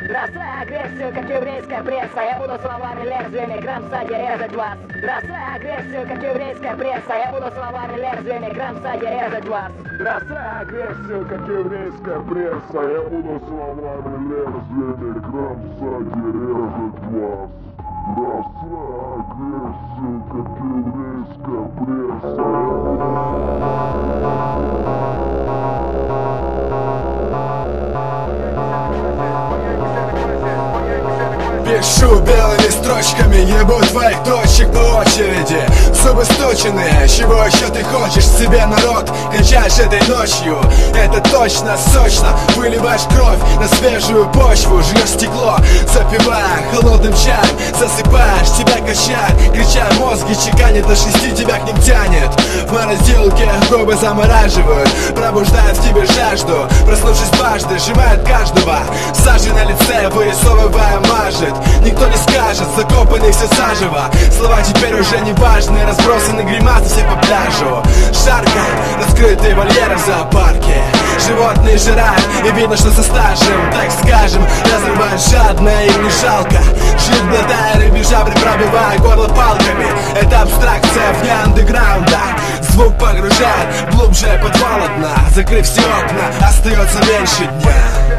Бросай агрессию, как еврейская пресса. Я буду словами лезвиями кромсать и резать вас. Бросай агрессию, как еврейская пресса. Я буду словами лезвиями кромсать и резать вас. Бросай агрессию, как еврейская пресса. Я буду словами лезвиями кромсать и резать вас. Бросай агрессию, как еврейская пресса. Пишу белыми строчками, ебу твоих дочек по очереди. Зубы сточенные, чего еще ты хочешь себе, народ? Кончаешь этой ночью, это точно, сочно. Выливаешь кровь на свежую почву, жрешь стекло, запивая холодным чаем. Засыпаешь, тебя качает, крича мозги чеканит, до 6 тебя к ним тянет. В морозилке губы замораживают, пробуждают в тебе жажду. Проснувшись дважды, сжимает каждого, сажей на лице вырисовывая мажет. Никто не скажет, закопанный все заживо. Слова теперь уже не важны, разбросаны гримасы все по пляжу. Жарко, раскрытые вольеры в зоопарке. Животные жирают, и видно, что со стажем, так скажем, разрывают жадно, им не жалко. Жить глотая рыбий жабры, пробивая горло палками. Это абстракция вне андеграунда. Звук погружает глубже подвала дна. Закрыв все окна, остается меньше дня.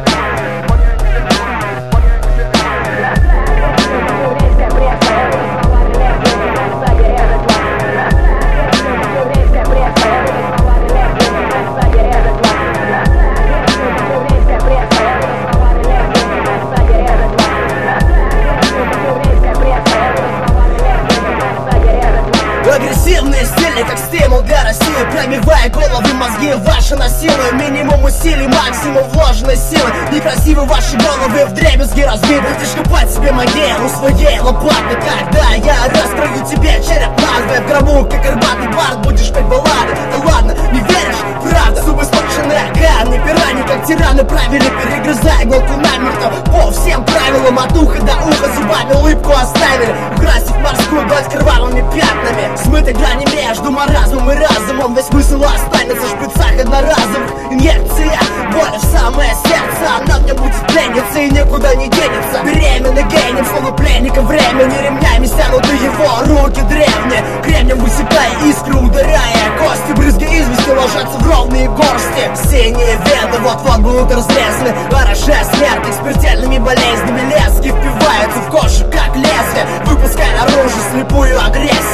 Агрессивные стили, как стимул для России. Пробивая головы, мозги ваши насилуя. Минимум усилий, максимум вложенной силы. Некрасивы ваши головы, вдребезги разбиты. Будешь копать себе могилу своей лопатой. Когда я раскрою тебе череп надвое, в гробу, как горбатый бард, будешь петь баллады. Да ладно, не веришь? Правда, зубы сплошены, камни, пирани, как тираны правили, перегрызая иголку намертво. По всем правилам, от уха до уха, зубами улыбку оставили. Украсив морскую гладь кровавыми пятнами. Смытой грани между маразмом и разумом. Весь смысл останется в шприцах одноразовых. Инъекция, боль в самое сердце. Она мне будет пленницей и никуда не денется. Беременный гением, словно пленника времени. Ремнями стянуты его руки древние. Кремнем высекая искру, ударяя кости. Брызги извести ложатся в ровные горсти. Синие вены вот-вот будут разрезаны. Орошая смертных смертельными болезнями. Лески впиваются в кожу, как лезвие, выпуская наружу слепую агрессию.